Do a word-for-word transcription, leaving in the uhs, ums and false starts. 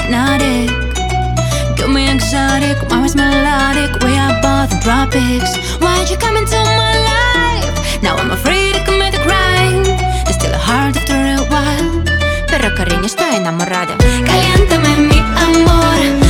hypnotic. Got me exotic, always melodic, way above the tropics. Why'd you come into my life? Now I'm afraid to commit a crime. There's still a heart after a while, pero cariño estoy enamorada. Caliéntame mi amor.